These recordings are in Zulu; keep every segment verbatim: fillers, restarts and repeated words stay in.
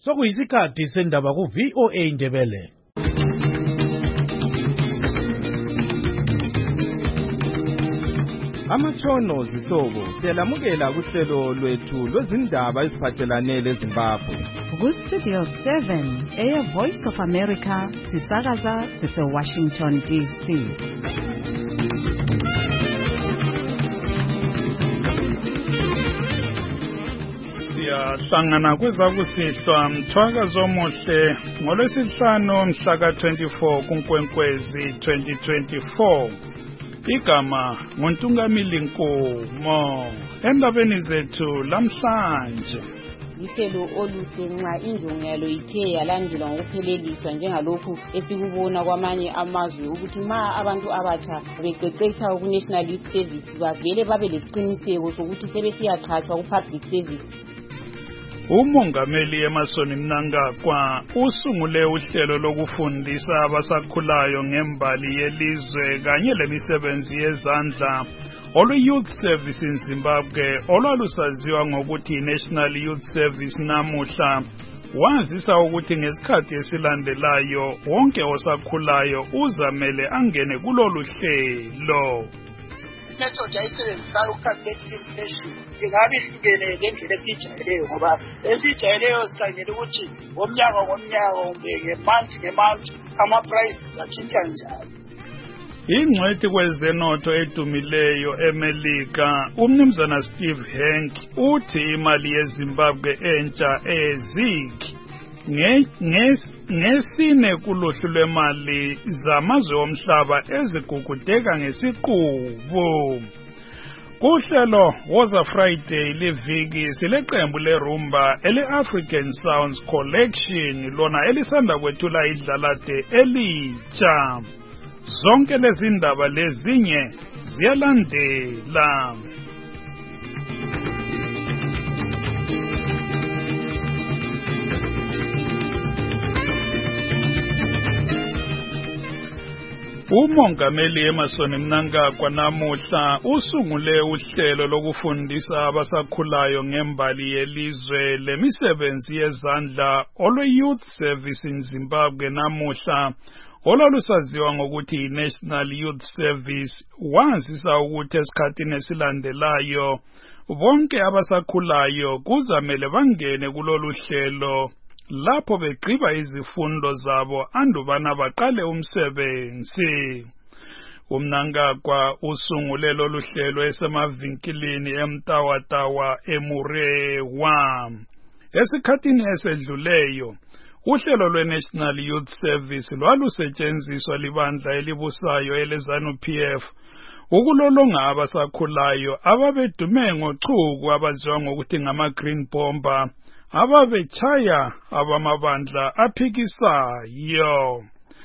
Sokuyisikhathi sendaba ku V O A Ndebele. Amatshono zihlobo siyalamukela kuhlelo lwethu lwezindaba eziphathelane leZimbabwe. Ku Studio seven, Air Voice of America, sisakaza sise Washington D C. Siyahlangana kwezakusihlwa mthwakazo omuhle ngolwesihlanu mhla ka twenty-four kuNkwenkwezi twenty twenty-four. Igama nguNtungamili Nkomo. Endabeni zethu lamhlanje, ihlelo oluhle nxa injongo yalo ithe yalandelwa ngokupheleliswa njengalokhu esikubona kwamanye amazwe ukuthi ma abantu abatsha beqeqetsha ku National Youth Service bavele babe lesiqiniseko sokuthi sebesiyaqhatshwa ku public service. uMongameli Emmerson Mnangagwa usungule uhlelo lokufundisa abasakhulayo ngembali yelizwe kanye lemisebenzi yezandla olu-Youth Service in Zimbabwe olwalusaziwa ngokuthi National Youth Service namuhla. Wazisa ukuthi ngesikhathi esilandelayo wonke osakhulayo uzamele angene kulolu hlelo. Method ayisebenzisayo uku-calculate inflation ingabe ihlukene ngendlela esiyijayeleyo ngoba esiyijayeleyo sikhangela ukuthi ngomnyaka ngomnyaka kumbe ngemonth ngemonth ama-prices atshintsha njalo. Ingcwethi kwezenotho edumileyo eMelika umnumzana Steve Hank uthi imali yeZimbabwe entsha eZig ngesine kuluhlu lwemali zamazwe omhlaba ezigugudeka ngesiqubu. Kuhlelo Woza Friday liviki sileqembu lerumba ele-African Sounds Collection lona elisanda kwethula idlalade elitsha. Zonke lezi ndaba lezinye ziyalandela. uMongameli Emmerson Mnangagwa namuhla usungule uhlelo lokufundisa abasakhulayo ngembali yelizwe lemisebenzi yezandla olu-Youth Service in Zimbabwe namuhla olwalusaziwa ngokuthi National Youth Service. Wazisa ukuthi esikhathini esilandelayo bonke abasakhulayo kuzamele bangene kulolu hlelo lapho begqiba izifundo zabo andubana baqale umsebenzi. uMnangagwa usungule lolu hlelo esemavinkilini eMtawatawa eMurewa. Esikhathini esedluleyo uhlelo lwe-National Youth Service lwalusetshenziswa libandla elibusayo eleZANU-P F ukulolonga abasakhulayo ababedume ngochuku abaziwa ngokuthi ngama-Green Bomber ababechaya abamabandla aphikisayo.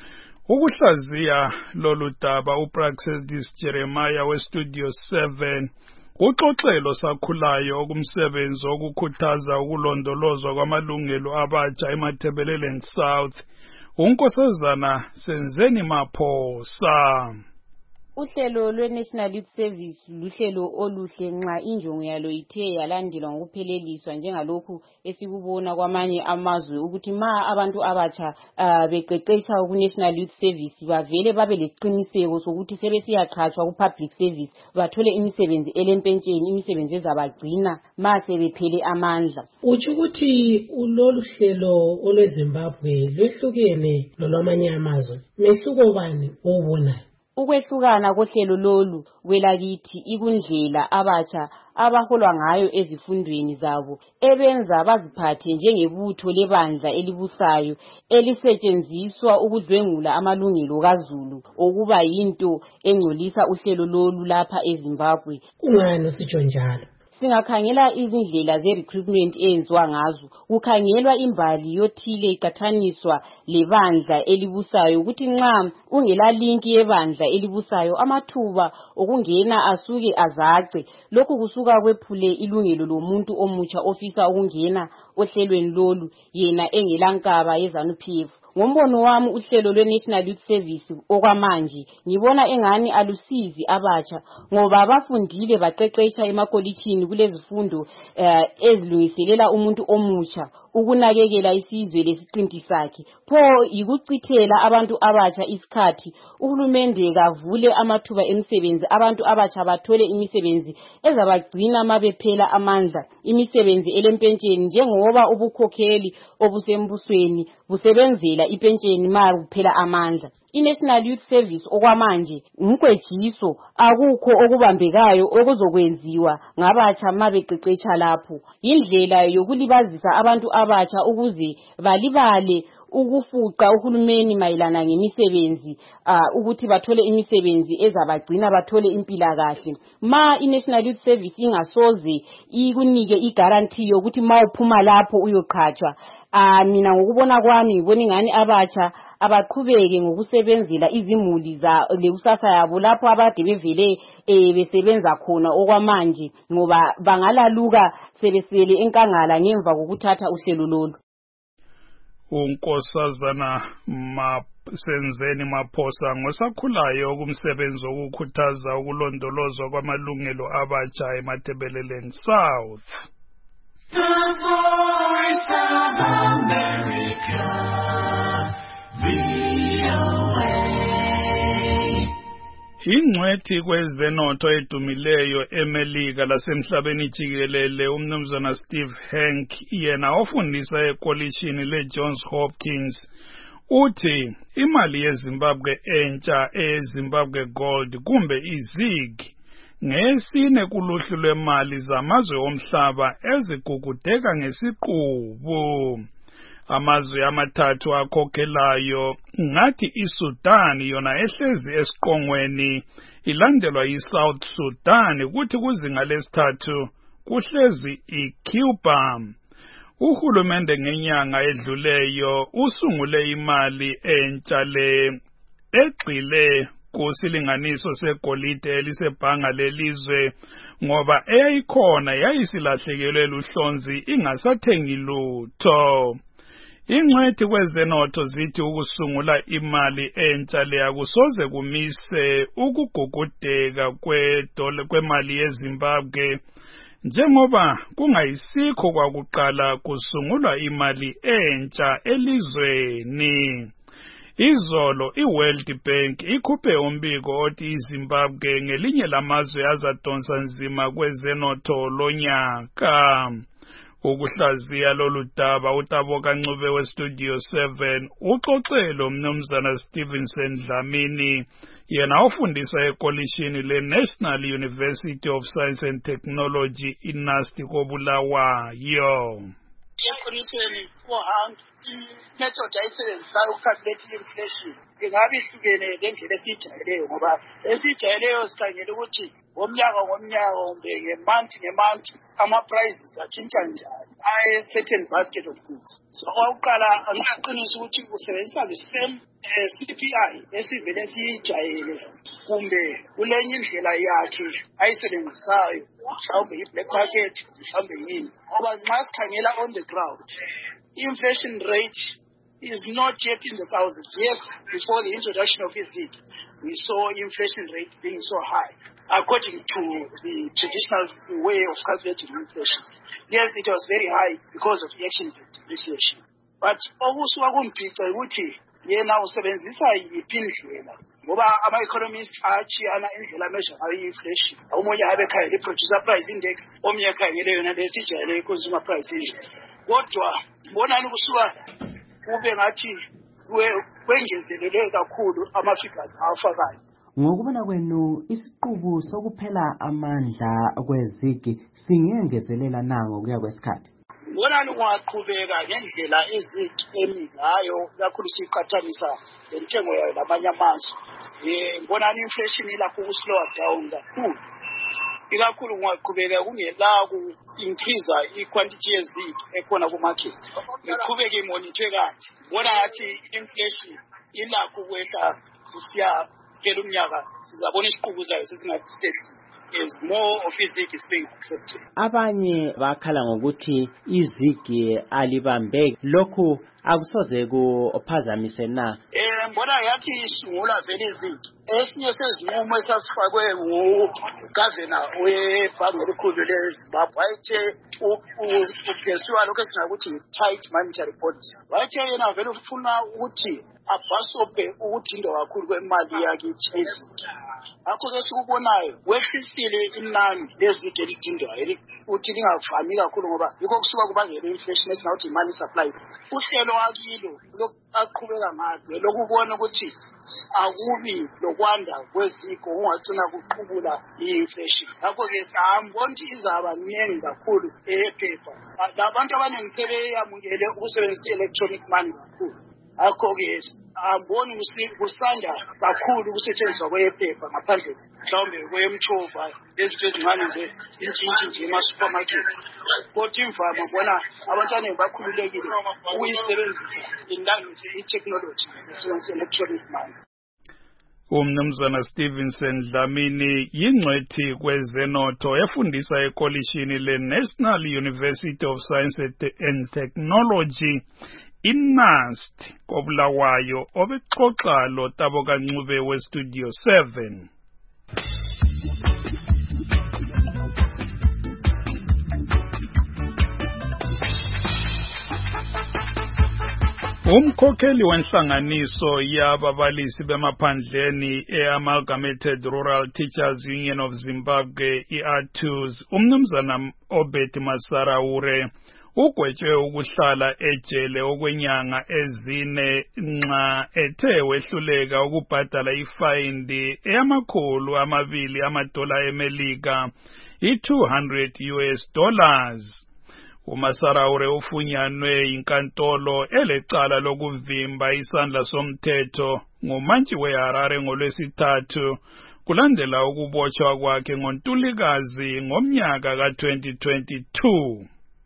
Ukuhlaziya lolu daba uPraxedis Jeremiah we-Studio seven uxoxelo sakhulayo okumsebenzi okukhuthaza ukulondolozwa kwamalungelo abatsha eMatabeleland South. uNkosazana Senzeni Maphosa. Uhlelo lwe-National Youth Service luhlelo oluhle nxa injongo yalo ithe yalandelwa ngokupheleliswa njengalokhu esikubona kwamanye amazwe ukuthi ma abantu abatsha uh, beqeqetsha ku-National Youth Service bavele babe lesiqiniseko sokuthi sebesiyaqhatshwa ku-public service bathole imisebenzi elempentsheni, imisebenzi ezabagcina ma sebephele amandla. Utsho ukuthi lolu hlelo olweZimbabwe lwehlukene nolwamanye amazwe. Mehluko bani obonayo? Ukwehlukana kohlelo lolu kwelakithi ikundlela abatsha abaholwa ngayo ezifundweni zabo ebenza baziphathe njengebutho lebandla elibusayo elisetshenziswa ukudlwengula amalungelo kaZulu okuba yinto engcolisa uhlelo lolu lapha eZimbabwe. Kungani usitsho njalo? Singakhangela izindlela ze-recruitment eyenziwa ngazo, kukhangelwa imbali yothile iqathaniswa lebandla elibusayo ukuthi nxa ungela linki yebandla elibusayo amathuba okungena asuke azace. Lokhu kusuka kwephule ilungelo lomuntu omutsha ofisa ukungena ohlelweni lolu yena engelankaba yeZANU-P F. Ngombono wami uhlelo lwe-National Youth Service okwamanje ngibona engani alusizi abatsha ngoba abafundile baqeqetsha emakolitshini kulezifundo uh, ezilungiselela umuntu omutsha ukunakekela isizwe lesiqinti sakhe. Pho yikuchithela abantu abatsha isikhathi. Uhulumende kavule amathuba emisebenzi, abantu abatsha bathole imisebenzi ezabagcina mabephela amandla, imisebenzi elempentsheni njengoba ubukhokheli obusembusweni busebenzela ipentsheni ma kuphela amandla. I-National Youth Service okwamanje ngumkwejiso, akukho okubambekayo okuzokwenziwa ngabatsha mabeqeqetsha lapho. Indlela yokulibazisa abantu abatsha ukuze balibale ukufuqa uhulumeni mayelana ngemisebenzi, uh, ukuthi bathole imisebenzi ezabagcina bathole impilakahle. Ma i-National Youth Service ingasoze ikunike i-guarantee yokuthi ma uphuma lapho uyoqhatshwa, uh, mina ngokubona kwami ngibona ingani abatsha abaqhubeke ngokusebenzela izimuli za lekusasa yabo lapho abade bevele eh, besebenza khona okwamanje, ngoba bangalaluka sebesele enkangala ngemva kokuthatha uhlelo lolu. uNkosazana Masenzeni Maphosa ngosakhulayo kumsebenzi wokukhuthaza ukulondolozwa kwamalungelo abatsha eMatebeleland South. The Voice of America, V O A. Ingcwethi kwezenotho edumileyo eMelika lasemhlabeni jikelele umnumzana Steve Hank yena ofundisa ekolishini leJohns Hopkins uthi imali yeZimbabwe entsha eZimbabwe Gold kumbe iZig ngesine kuluhlu lwemali zamazwe omhlaba ezigugudeka ngesiqubu. Amazwe amathathu akhokhelayo ngathi iSudan yona ehlezi esiqongweni ilandelwa yiSouth Sudan kuthi kuzinga lesithathu kuhlezi iCuba. Uhulumende ngenyanga edluleyo usungule imali entsha le egxile kusilinganiso segolide elisebhanga lelizwe ngoba eyayikhona yayisilahlekelwe luhlonzi ingasathengi lutho. Ingcwethi kwezenotho zithi ukusungula imali entsha le akusoze kumise ukugugudeka kwedola kwemali yeZimbabwe njengoba kungayisikho kwakuqala kusungulwa imali entsha elizweni. Izolo iWorld Bank ikhuphe umbiko othi iZimbabwe ngelinye lamazwe azadonsa nzima kwezenotho lonyaka. Ukuhlaziya lolu daba uTaboka Ncube weStudio seven uxoxelo umnumzana Stevenson Dlamini yena ofundisa ekolishini leNational University of Science and Technology iNUST koBulawayo. Eqinisweni kuhanga i-method ayisebenzisayo ukucalculate inflation ingabe ihlukene ngendlela esiyijayeleyo, ngoba esiyijayeleyo sikhangela ukuthi ngomnyaka ngomnyaka kumbe nge-month nge-month ama-prices atshintsha njani aye-certain basket of goods. So okokuqala angiyaqinisa ukuthi usebenzisa the same uh, C P I esivele siyijayele kumbe kulenye indlela yakhe ayisebenzisayo, mhlawumbe i-black market mhlawumbe yini, ngoba nxa sikhangela on the ground inflation rate is not yet in the thousands. Yes, before the introduction of IZIG, we saw inflation rate being so high, according to the traditional way of calculating inflation. Yes, it was very high because of the exchange rate depreciation. But okusuka kumphica ukuthi yena usebenzisa yiphi indlela, ngoba ama-economists achiyana indlela measure ngayo i-inflation. Omunye abe khangela i-producer price index, omunye khangele yona lesijayele i-consumer price index. Kodwa bonani kusuka kube ngathi kwengezelelwe kakhulu ama-figures afakayo. Ngokubona kwenu isiqubu sokuphela amandla kwezigi singengezelela nango kuya kwesikhathi? Bonani ungaqhubeka ngendlela izigi emi ngayo kakhulu siqhathanisa lentengo yayo lamanye amazwe. Eh bonani inflation ilapho ukuslow down kakhulu. Ikakhulu ungaqhubeka kungela ku increase i-quantity yezigi ekhona ku-market. Iqhubeke imonithwe kanje. Bona ngathi inflation ilapho kwehla kusiya phela umnyaka sizabona isiqubu sayo sesingathi sehli as more of izig is being accepted. Abanye bakhala ngokuthi izigi alibambeki, lokhu akusoze kuphazamise na. Eh mbona yathi isungula vele izinto. Esinye sezinqumo esasifakwe uGovernor webhange elikhulu leZimbabwe wayethe ukugesiwa lokho esingakuthi tight monetary policy. Wayethe yena vele ufuna ukuthi abhasope ukuthinda kakhulu kwemali yakithi ezinto. Akho ke sikubonayo wehlisile inani lezigidi elithindwayo uthi lingavami kakhulu ngoba yikho kusuka kubangela inflation esingawuthi money supply. Uhlelo wakilo lokaqhubeka ngalo lokubona ukuthi akubi lokwanda kweziko ungagcina kuqhubula i-inflation. Akho ke sihambona ukuthi izaba ningi kakhulu ephepha. Labantu abaningi sebeyamukele ukusebenzisa electronic money kakhulu. Akho ke amboni kusanda kakhulu kusetshenziswa kwephepha ngaphandle mhlawumbe kwemchova ezinto ezincane nje intshintshi nje ema-supermarket. Kodwa imvama bona abantwana bakhululekile ukuyisebenzisa inlanguage i-technology esebenzisa electronic money. Umnumzana Stevenson Dlamini yingcwethi kwezenotho efundisa ekolishini le-National University of Science and Technology iNUST koBulawayo obexoxa lo Tabo Kancube weStudio seven. Umkhokheli wenhlanganiso yababalisi bemaphandleni e-Amalgamated Rural Teachers Union of Zimbabwe i-A T U S umnumzana Obed Masaraure ugwetshwe ukuhlala ejele okwenyanga ezine nxa ethe wehluleka ukubhadala ifayindi eyamakhulu amabili amadola eMelika i-two hundred U S dollars. uMasaraure ufunyanwe inkantolo elecala lokuvimba isandla somthetho ngumantshi weHarare ngolwesithathu kulandela ukubotshwa kwakhe ngoNtulikazi ngomnyaka ka twenty twenty-two.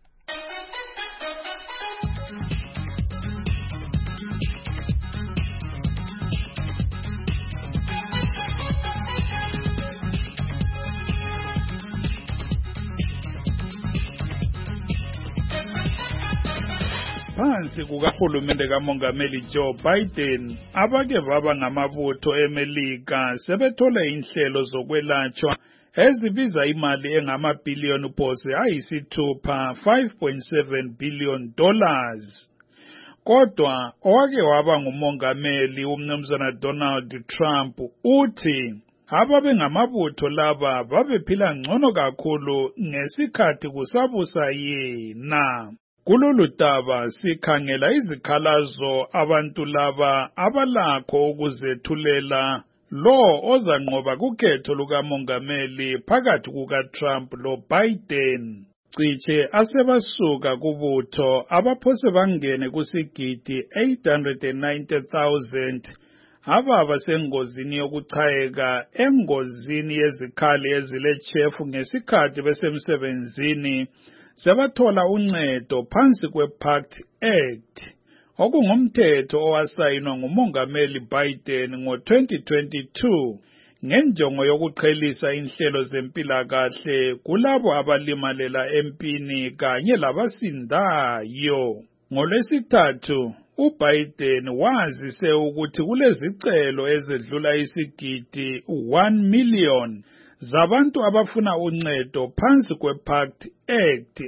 Phansi kukahulumende kamongameli Joe Biden abake baba ngamabutho eMelika sebethola inhlelo zokwelatshwa ezibiza imali engamabhiliyoni phose ayisithupha five point seven billion dollars. Kodwa owake waba ngumongameli umnumzana Donald Trump uthi ababe ngamabutho laba babephila ngcono kakhulu ngesikhathi kusabusa yena. Kulolu daba sikhangela izikhalazo abantu laba abalakho ukuzethulela lo ozanqoba kukhetho lukamongameli phakathi kukaTrump lo Biden. Ciche asebasuka kubutho abaphose bangene kusigidi eight hundred ninety thousand ababa sengozini yokuchayeka engozini yezikhali ezilechefu ngesikhathi besemsebenzini sebathola uncedo phansi kwePACT Act okungumthetho owasayinwa ngumongameli Biden ngo twenty twenty-two ngenjongo yokuqhelisa inhlelo zempilakahle kulabo abalimalela empini kanye labasindayo. Ngolwesithathu uBiden wazise ukuthi kulezicelo ezedlula isigidi one million zabantu abafuna uncedo phansi kwePACT Act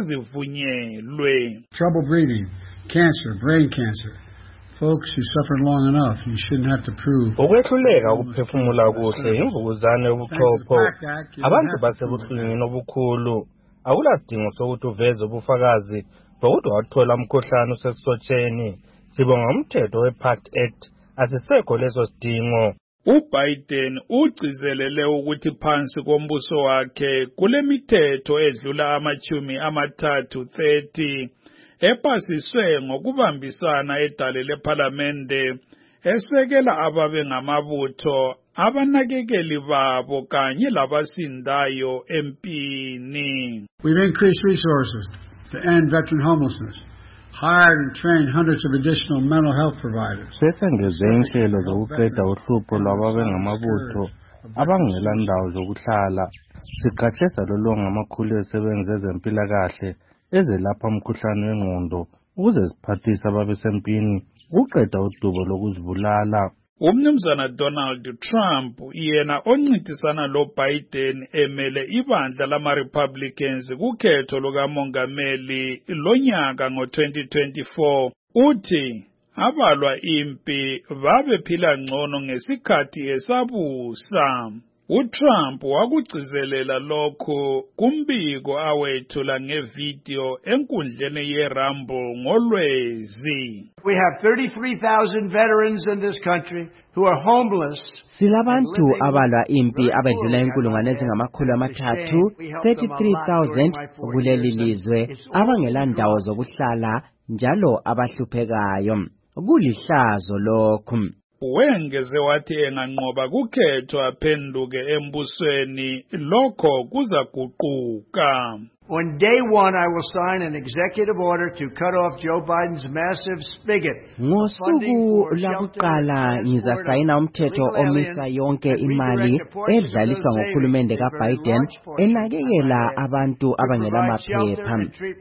esezivunyelwe. Trouble breathing, cancer, brain cancer. Folks, you suffered long enough. You shouldn't have to prove. Ukwehluleka ukuphefumula kuhle imvukuzane yobuchopho. Abantu basebuhlungwini obukhulu. Akulasidingo sokuthi uveze ubufakazi bokuthi wathola umkhuhlane usesotsheni. Sibonga umthetho wePACT Act asisekho leso sidingo. uBiden ugcizelele ukuthi phansi kombuso wakhe kulemithetho edlula amachumi amathathu thirty epasiswe ngokubambisana edale leParliamente esekela ababe ngamabutho abanakekeli babo kanye labasindayo empini. We've increased resources to end veteran homelessness. Hired and trained hundreds of additional mental health providers. Sesengeze inhlelo zokuqeda uhlupho lwababe ngamabutho abangela ndawo zokuhlala. Siqhatshisa lolonga amakhulu esebenze ezempilakahle ezelapha umkhuhlane wengqondo ukuze ziphathise ababesempini uqeda udubo lokuzibulala. Umnumzana Donald Trump yena oncintisana lo Biden emele ibandla lama-Republicans kukhetho lukamongameli lonyaka ngo twenty twenty-four uthi abalwa impi babephila ngcono ngesikhathi esabusa. uTrump wakugcizelela lokho kumbiko awethula ngevideo enkundleni yeRumble ngolwezi. We have thirty-three thousand veterans in this country who are homeless. Silabantu abalwa impi abedlula inkulungwane ezingamakhulu amathathu thirty-three thousand kuleli lizwe abangela ndawo zokuhlala njalo abahluphekayo. Kulihlazo lokhu. Wengeze wathi enganqoba kukhetho aphenduke embusweni lokho kuzaguquka. On day one, I will sign an executive order to cut off Joe Biden's massive spigot. Ngosuku lakuqala ngizasayina umthetho omisa yonke imali edlaliswa ngohulumende kaBiden enakekela abantu abangela maphepha.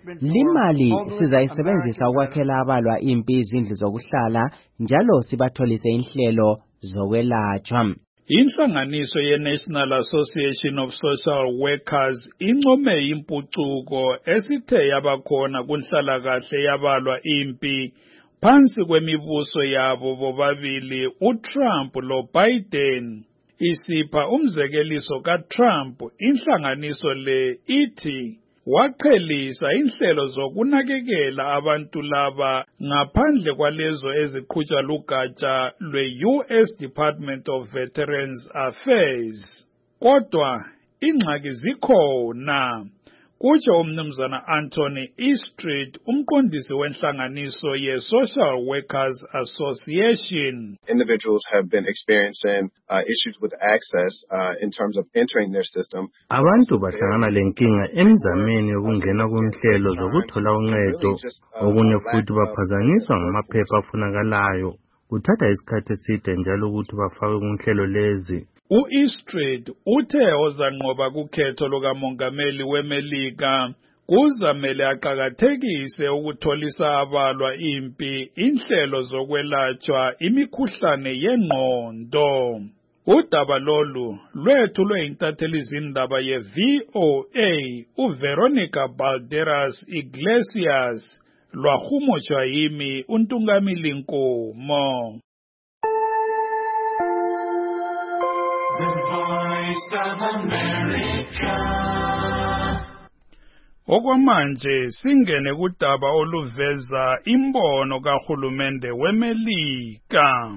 Limali sizayisebenzisa ukwakhela abalwa impi izindlu zokuhlala njalo sibatholise inhlelo zokwelatshwa. Inhlanganiso ye-National Association of Social Workers income impucuko esithe yabakhona kunhlalakahle yabalwa impi phansi kwemibuso yabo bobabili uTrump lo Biden. Isipha umzekeliso kaTrump, inhlanganiso le ithi waqhelisa inhlelo zokunakekela abantu laba ngaphandle kwalezo eziqhutshwa lugatsha lwe-U S Department of Veterans Affairs. Kodwa ingxaki zikhona, kutsho umnumzana Anthony Eastreet, umqondisi wenhlanganiso ye-Social Workers Association. Individuals have been experiencing uh, issues with access uh, in terms of entering their system. Abantu bahlangana lenkinga emzameni yokungena kunhlelo zokuthola uncedo, okunye futhi baphazanyiswa ngamaphepha afunakalayo. Kuthatha isikhathi eside njalo ukuthi bafakwe kunhlelo lezi. U-Eastreet uthe ozanqoba kukhetho lukamongameli weMelika kuzamele aqakathekise ukutholisa abalwa impi inhlelo zokwelatshwa imikhuhlane yengqondo. Udaba lolu lwethu lweyintatheli izindaba ye-V O A uVeronica Balderas Iglesias lwahumushwa yimi uNtungamili Nkomo. The Voice of America. Okwamanje singene kudaba oluveza imbono kahulumende weMelika.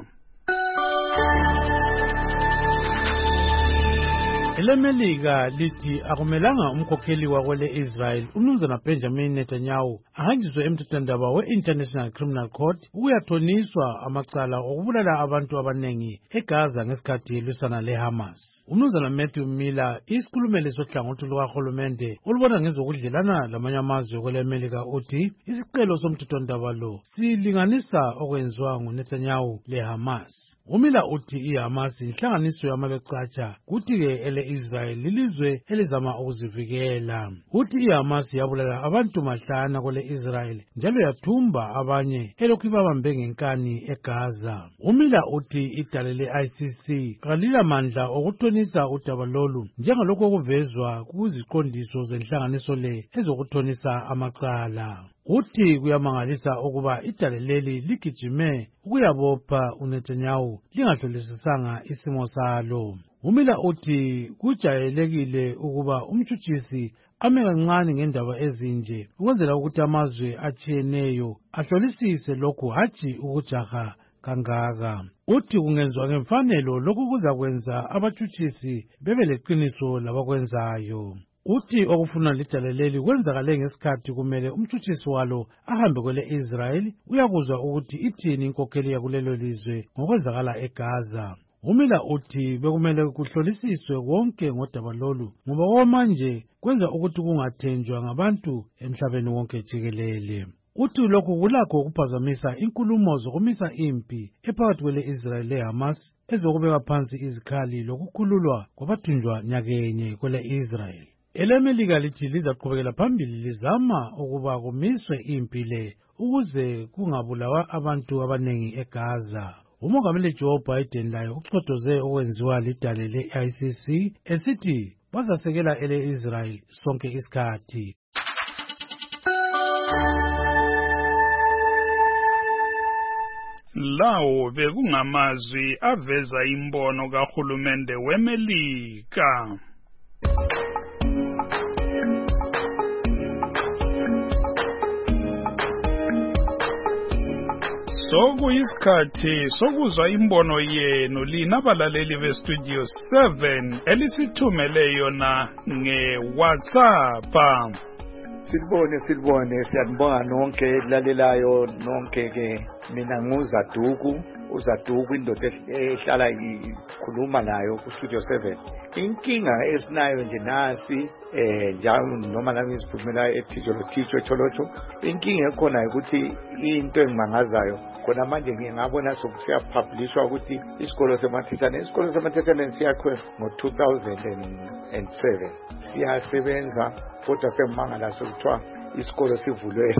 EleMelika lithi akumelanga umkhokheli wakwele Israel umnumzana Benjamin Netanyahu ahanjiswe emthethwandaba we-International Criminal Court ukuyathoniswa amacala okubulala abantu abanengi eGaza ngesikhathi lwisana leHamas. Umnumzana Matthew Miller, isikhulumeli sohlangothi lukahulumende olubona ngezokudlelana lamanye amazwe kweleMelika, uthi isicelo somthethwandaba lo silinganisa okwenziwa nguNetanyahu leHamas. Umila uthi iHamas inhlanganiso yamabecatsha kuthi-ke ele-Israel lilizwe elizama ukuzivikela. Uthi iHamas yabulala abantu mahlana kwele-Israel njalo yathumba abanye elokhu babambe ngenkani eGaza. Umila uthi idale le-I C C kalilamandla okuthonisa udaba lolu njengalokho okuvezwa kuziqondiso zenhlanganiso le ezokuthonisa amacala. Uthi kuyamangalisa ukuba idale leli ligijime ukuyabopha uNetanyahu lingahlolisisanga isimo salo. Umila uthi kujayelekile ukuba umtshutshisi ame kancane ngendaba ezinje ukwenzela ukuthi amazwe atshiyeneyo ahlolisise lokhu hatshi ukujaha kangaka. Uthi kungenzwa ngemfanelo lokhu kuzakwenza abatshutshisi bebe leqiniso labakwenzayo. Uthi okufuna lidale leli kwenzakale ngesikhathi kumele umtshutshisi walo ahambe kwele-Israel uyakuzwa ukuthi ithini inkokheli yakulelo lizwe ngokwenzakala eGaza. Umila uthi bekumele kuhlolisiswe konke ngodaba lolu ngoba okwamanje kwenza ukuthi kungathenjwa ngabantu emhlabeni wonke jikelele. Uthi lokhu kulakho ukuphazamisa inkulumo zokumisa impi ephakathi kwele-Israel leHamas ezokubeka phansi izikhali lokukhululwa kwabathunjwa nyakenye kwele-Israel. Elemelika lithi lizaqhubekela phambili lizama ukuba kumiswe impi le ukuze kungabulawa abantu abanengi eGaza. Umongameli Joe Biden laye uxoxoze okwenziwa lidale le-I C C esithi bazasekela ele-Israel sonke isikhathi. Lawo bekungamazwi aveza imbono kahulumende weMelika. Sokuyisikhathi sokuzwa imbono yenu lina balaleli bestudio seven elisithumele yona nge-WhatsApp. Silibone silibone siyabonga nonke lalelayo nonke ke mina nguZaduku uZaduku indoda ehlala ikhuluma nayo ku Studio seven. Inkinga esinayo nje nasi eh njalo noma nami siphumela eThijolo Thicho Cholocho. Inkinga ekhona ukuthi into engimangazayo khona manje ngiyabona sokusiya publishwa ukuthi isikolo semathethane isikolo semathethane siyakhwe ngo two thousand seven. Siyasebenza kodwa semangala sokuthiwa isikolo sivulwe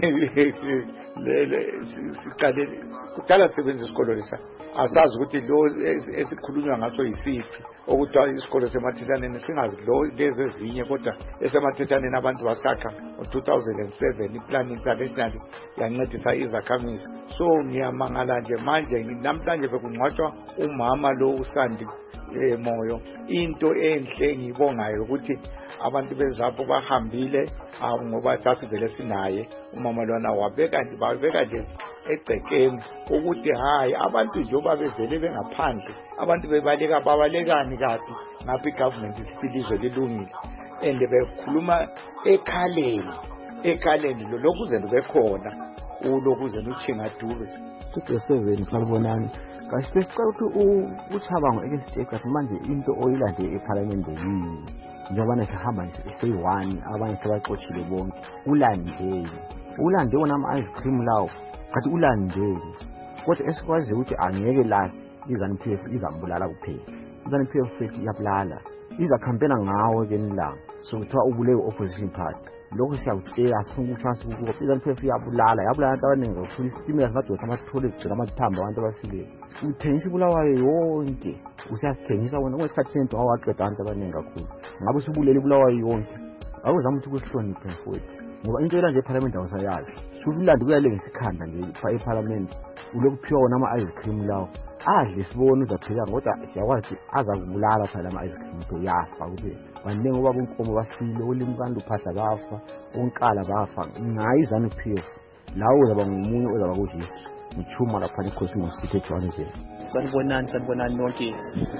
lele siqale kudala sebenza isikolo lesa asazi ukuthi lo esikhulunywa ngaso yisiphi okuthiwa isikolo semathethaneni singazi lo lezi ezinye kodwa esemathethaneni abantu basakha ngo two thousand seven iplan international yancedisa izakhamizi. So ngiyamangala nje manje namhlanje bekungcwatshwa umama lo uSandi Moyo. Into enhle ngibongayo ukuthi abantu bezapho bahambile ngoba sasivele sinaye umama lona wabeka nje babeka nje egcekeni ukuthi hayi abantu njoba bevele bengaphandle abantu bebaleka babalekani kabi ngapha igovernment isipilizwe lilungile ende bekhuluma ekhaleni ekhaleni lo lokuze bekhona ulokuze luchinga dube Studio seven salibonani kahle sicela ukuthi uchabango ekesiteka manje into oyilande eParliament yini njengoba nesihamba nje one abanye sebaxoshile bonke ulandeli ulande wona ama ice cream lawo kathi ulandeli kodwa esikwazi ukuthi angeke la izani P F izambulala kuphela izani P F iyabulala iza campaign ngawo ke nilanga so kuthiwa ubule opposition party lokho siyakutshela sokuthi ukuthi izani P F iyabulala yabulala abantu abaningi kakhulu istimela singadosa amathole kugcina amathamba abantu abafile uthengisa ibulawayo yonke usiyasithengisa wona kwesikhathi sento awaqeda abantu abaningi kakhulu ngabe usubulele ibulawayo yonke awuzama ukuthi kuhloniphe mfowethu ngoba into yela nje eParliament awusayazi subulandi kuyalengisa ikhanda nje eParliament ulokuphiwa wona ama ice cream lawo adle sibone uzaphila kodwa siyakwazi azakubulala phela ama ice cream to yafa kuphela banenge ngoba bonkomo bafile ulimkanda uphahla bafa onkala bafa ngayizana P F lawo uzaba ngumunye ozaba kuthi ngithuma lapha eCosmos City eJohannesburg. Sanibonani sanibonani nonke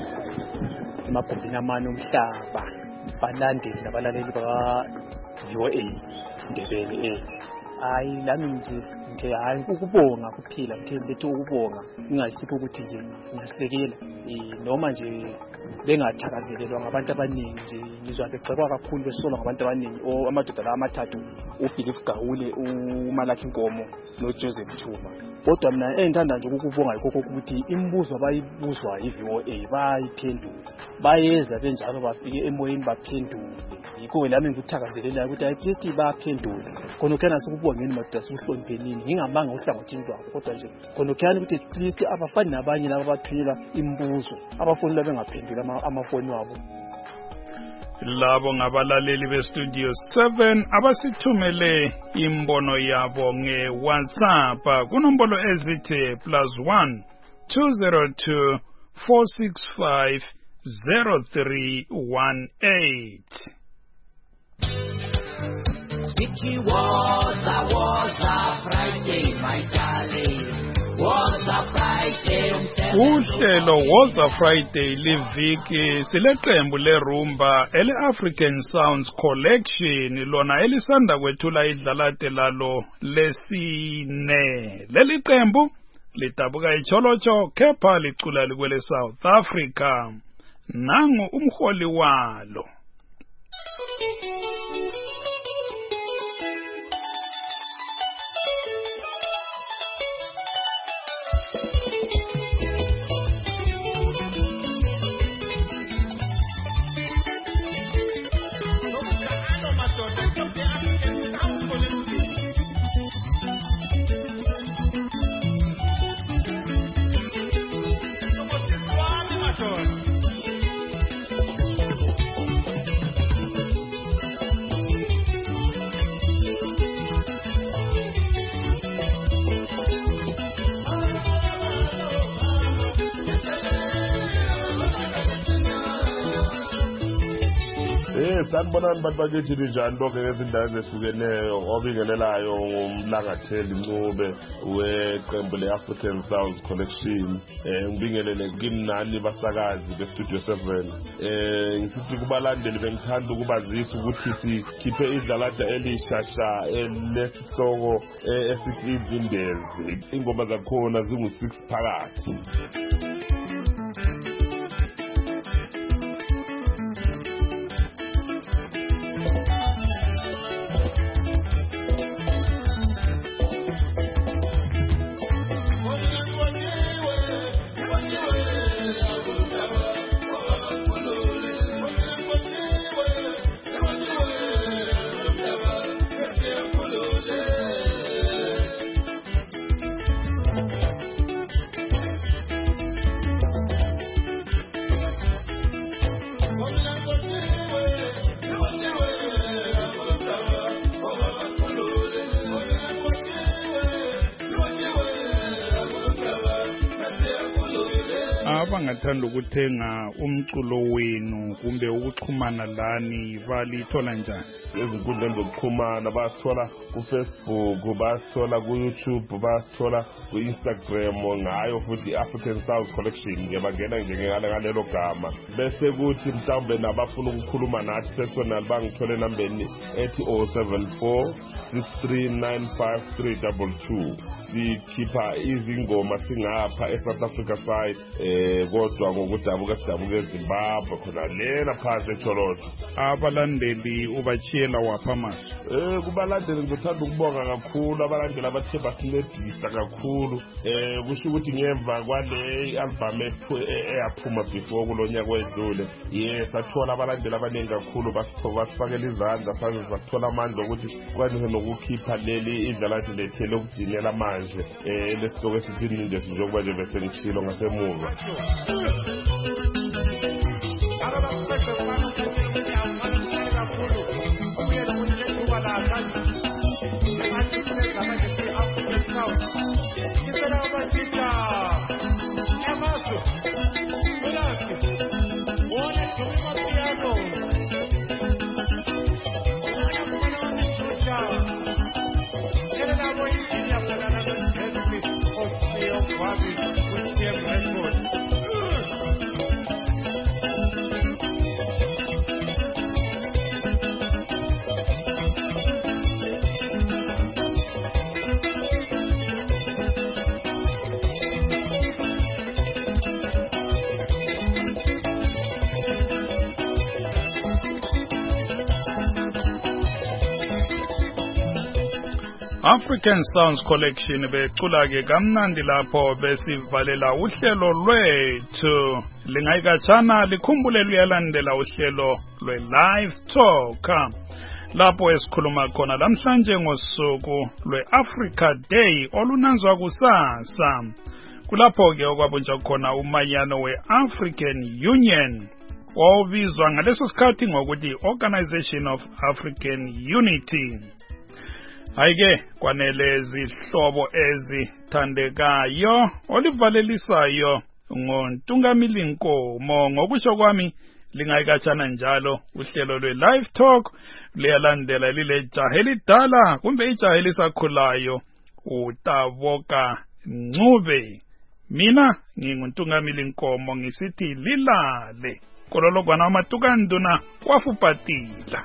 emabhumbini amane omhlaba balandeli nabalaleli baka V O A Ndebele eh hayi lami nje nje hayi ukubonga kuphila ngithe lethe ukubonga ingasipho ukuthi nje ngiyahlekela noma nje bengathakazelelwa ngabantu abaningi nje ngizwa begcekwa kakhulu besolwa ngabantu abaningi o amadoda la amathathu uBelief Gawule uMalaki Nkomo noJoseph Chuma. Kodwa mina engithanda nje ukubonga yikho ukuthi imibuzo abayibuzwa yiV O A bayiphendula bayeza benjalo bafike emoyeni baphendule yikho lami ngikuthakazelela ukuthi ay please baphendule khona ukena sikubongeni madoda sihloniphelini ngingamanga uhlangothini lwabo kodwa nje khona ukena ukuthi please abafani nabanye laba bathunyelwa imibuzo abafoni labengaphendula amafoni wabo. Labo ngabalaleli bestudio seven abasithumele imbono yabo nge-WhatsApp kunombolo ezithi plus one two zero two four six five zero three one eight. It was a was a Friday, my darling. Was a Friday. Uhlelo was a Friday liviki sileqembu lerumba ele African Sounds Collection lona elisanda kwethula idlalate lalo lesine. Leli qembu litabuka icholocho kepha licula likwele South Africa. Nangu umholi walo. Eh sanibonani bantu bakithi njani lonke ngezindawo ezehlukeneyo obingelelayo ngumlangatheli Ncube weqembu le-African Sounds Collection. Eh ngibingelele kimi nani basakazi be-Studio seven. Eh ngisithi kubalandeli bengithanda ukubazisa ukuthi sikhiphe idlalada elishasha elesihloko esithi Izindezi. Ingoma zakhona zingu six phakathi. abangathanda ukuthenga umculo wenu kumbe ukuxhumana lani balithola njani? Ezinkundleni zokuxhumana basithola ku-Facebook, basithola ku-YouTube, basithola ku-Instagram, ngayo futhi African Sounds Collection nje bangena nje ngalelo gama. Bese kuthi mhlawumbe nabafuna ukukhuluma nathi personal bangithole nambeni ethi oh seven four six three nine five three two two. Sikhipha izingoma singapha eSouth Africa side eh kodwa ngokudabuka sidabuka eZimbabwe khona lena phansi eCholoto. Abalandeli ubachiyela wapha manje? Eh kubalandeli ngithanda ukubonga kakhulu abalandeli abathe basincedisa kakhulu eh kusho ukuthi ngemva kwale album eyaphuma before kulonyaka wedlule yes athola abalandeli abaningi kakhulu basifakela izandla saze sathola amandla ukuthi kwanike nokukhipha leli idlalathi lethele ukugcinela manje eh lesitoko esithini nje njengoba nje bese ngishilo ngasemuva. African Sounds Collection becula ke kamnandi lapho besivalela uhlelo lwethu lingayikatshana likhumbule luyalandela uhlelo lwe live talk lapho esikhuluma khona namhlanje ngosuku lwe Africa Day olunanzwa kusasa kulapho ke okwabunja khona umanyano we African Union obizwa ngaleso sikhathi ngokuthi Organization of African Unity. Hayike kwanele zihlobo ezithandekayo olivalelisayo ngoNtungamili Nkomo ngokusho kwami lingayikatshana njalo uhlelo lwe live talk liyalandela lile jaha elidala kumbe ijaha elisakhulayo uTaboka Ncube. Mina nginguNtungamili Nkomo ngisithi lilale kolologwana amatukanduna kwafupatila.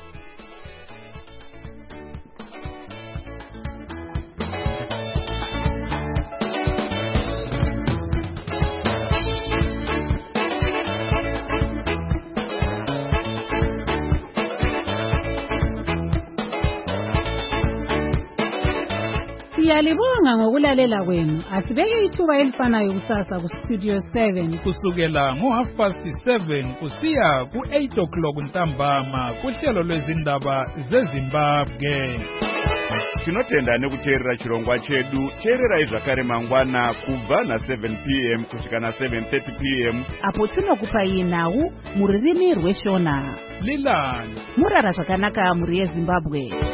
Siyalibonga ngokulalela kwenu. Asibeke ithuba elifanayo kusasa ku Studio seven kusukela ngo half past seven kusiya ku eight o'clock ntambama kuhlelo lwezindaba zeZimbabwe. Tinotenda nekuteerera chirongwa chedu teererai zvakare mangwana kubva na seven p m kusvika na seven thirty p m apo tinokupai nhau muririmi rweshona. Lilani murara zvakanaka muri yeZimbabwe.